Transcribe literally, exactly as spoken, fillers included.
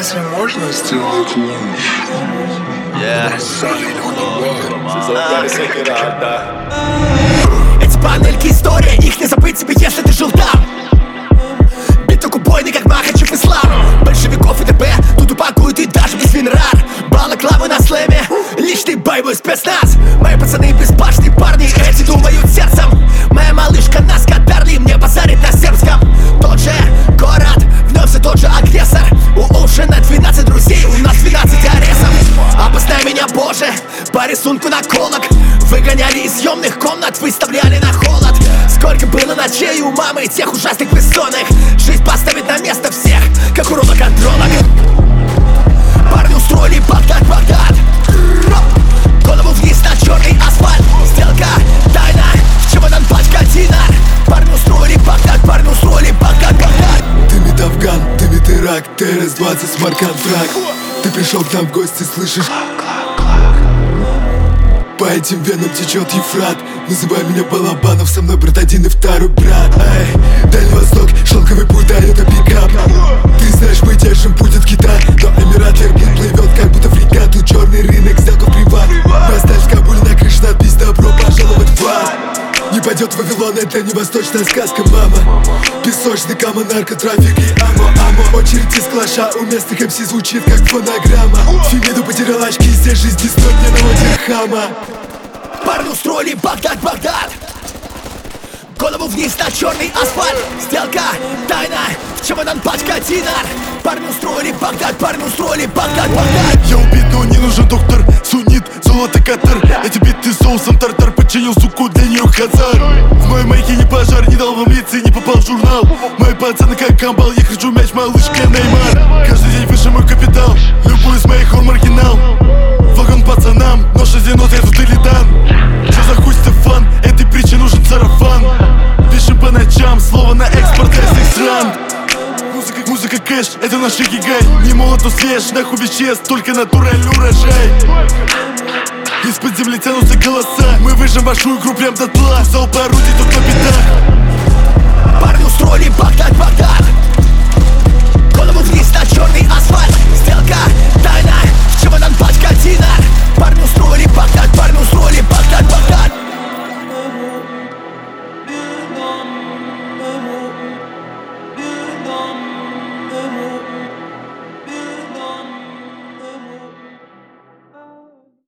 разве можно сделать лучше? Эти панельки история, их не забыть тебе, если ты жил там. Биток убойный, как Махачев ислам. Большевиков и ДБ тут упакуют и даже без винрар. Балаклавы на слэме, личный боевой спецназ. Мои пацаны безбашенные парни, эти думают сердцем. Моя малышка нас катарли, мне базарит на сербском. Тот же город, вновь все тот же агрессор. У Ушина двенадцать друзей, у нас двенадцать аресов. Обознай меня, Боже, по рисунку наколок. Выгоняли из съемных комнат, выставляли на холод. Сколько было ночей у мамы тех ужасных бессонных. Жизнь поставит на место всех, как уродок-андронок. Парни устроили Багдад, Багдад. Голову вниз на черный асфальт. Сделка, тайна, в чемодан пачка динар. Парни устроили Багдад, парни устроили Багдад, Багдад. Дымит Афган, дымит Ирак, Т Р С двадцать, смарт-контракт. Ты пришел к нам в гости, слышишь? По этим венам течет Ефрат. Называй меня Балабанов, со мной брат один и второй брат. Эй, Дальний Восток, шелковый путь, а это пикап. Ты знаешь, мы держим путь от Китая, но Эмират Эрбин плывет, как будто фрегат. Тут черный рынок, сделка приват. Мы остались в Кабуле, на крыше надпись «Добро пожаловать в ад». Не пойдет в Вавилон, это не восточная сказка, мама. Песочный кама, наркотрафик и амо, амо. Очередь из клаша, у местных эм си звучит как фонограмма. Фемиду потерял очки, здесь жизни стоит ни одного дирхама. Парни устроили Багдад, Багдад. Голову вниз на черный асфальт. Сделка, тайна, в чемодан пачка динар. Парни устроили Багдад, парни устроили Багдад, Багдад. Я убит, но не нужен доктор. Сунит, золото катар. Эти биты соусом тартар. Починил суку, для нее хазар. В моей майке не пожар, не дал вам лица, не попал в журнал. Мои пацаны как камбал, я кричу мяч, малышка Неймар. Каждый день выше мой капитал. Любой из моих он маргинал. Вагон пацанам, нож одинот, я тут или дан. Чё за хуй Стефан, этой притче нужен сарафан. Пишем по ночам, слово на экспорт из этих стран. Музыка, музыка кэш, это наш гигай. Не молод, но свеж, нахуй веществ, только натуральный урожай. Из-под земли тянутся голоса, мы выжжем вашу игру прям до тла. Залп орудий, тут копит